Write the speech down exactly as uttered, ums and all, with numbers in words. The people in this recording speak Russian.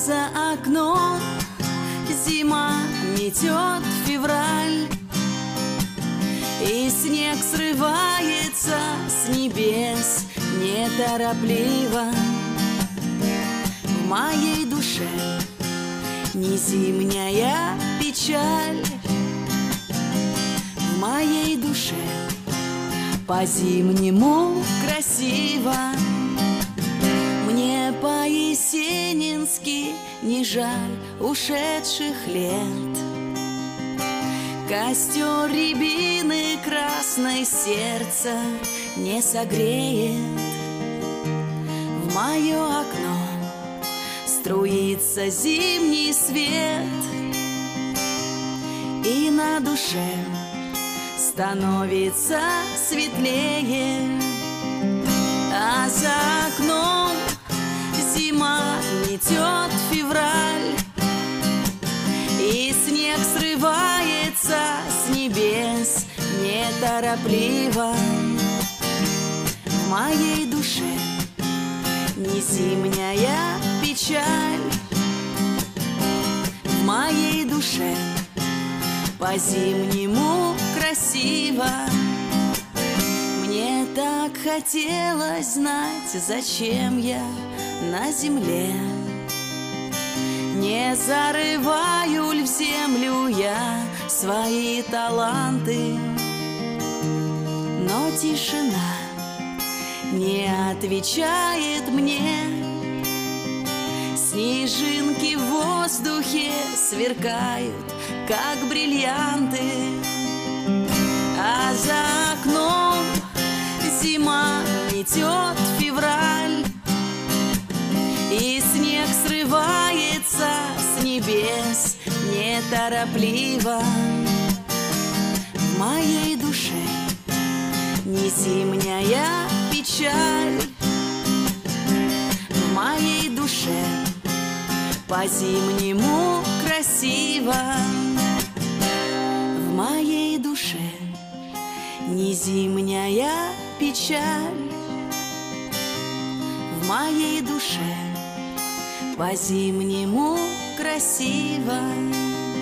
за окном зима метет февраль, и снег срывается с небес неторопливо. В моей душе не зимняя печаль, в моей душе по-зимнему красиво. Мне по-есенински не жаль ушедших лет. Костер рябины красное сердце не согреет. В мое окно струится зимний свет, и на душе становится светлее. А за окном зима метет февраль, и снег срывается с небес неторопливо. В моей душе не зимняя печаль, в моей душе по-зимнему красиво. Мне так хотелось знать, зачем я на земле. Не зарываю ль в землю я свои таланты, но тишина не отвечает мне. Снежинки в воздухе сверкают, как бриллианты, а за окном зима метет февраль, и снег срывается с небес неторопливо. В моей душе не зимняя печаль, в моей душе по-зимнему красиво. В моей душе не зимняя печаль, в моей душе по-зимнему красиво.